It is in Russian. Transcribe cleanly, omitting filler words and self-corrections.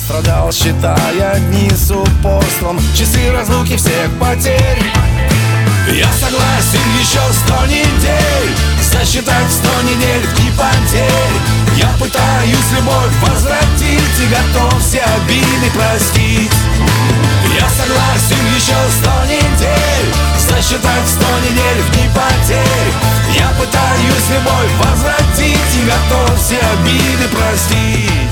страдал, считая дни с упорством, часы разлуки всех потерь. Я согласен еще 100 недель засчитать 100 недель в дни потерь. Я пытаюсь любовь возвратить и готов все обиды простить. Я согласен еще 100 недель засчитать 100 недель в дни потерь. Я пытаюсь любовь возвратить и готов все обиды простить.